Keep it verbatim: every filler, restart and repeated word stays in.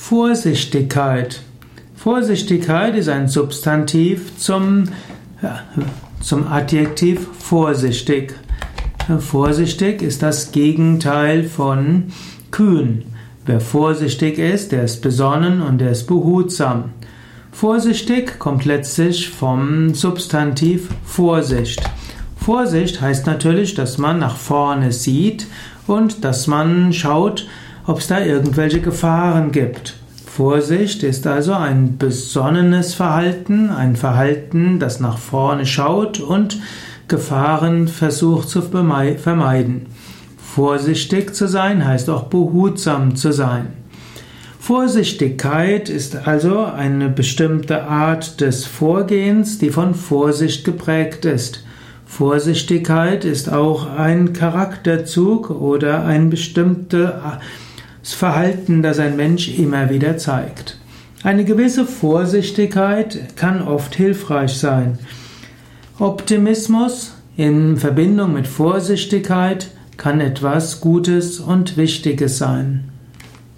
Vorsichtigkeit. Vorsichtigkeit ist ein Substantiv zum, ja, zum Adjektiv vorsichtig. Vorsichtig ist das Gegenteil von kühn. Wer vorsichtig ist, der ist besonnen und der ist behutsam. Vorsichtig kommt letztlich vom Substantiv Vorsicht. Vorsicht heißt natürlich, dass man nach vorne sieht und dass man schaut, ob es da irgendwelche Gefahren gibt. Vorsicht ist also ein besonnenes Verhalten, ein Verhalten, das nach vorne schaut und Gefahren versucht zu vermeiden. Vorsichtig zu sein heißt auch behutsam zu sein. Vorsichtigkeit ist also eine bestimmte Art des Vorgehens, die von Vorsicht geprägt ist. Vorsichtigkeit ist auch ein Charakterzug oder ein bestimmtes Verhalten, das ein Mensch immer wieder zeigt. Eine gewisse Vorsichtigkeit kann oft hilfreich sein. Optimismus in Verbindung mit Vorsichtigkeit kann etwas Gutes und Wichtiges sein.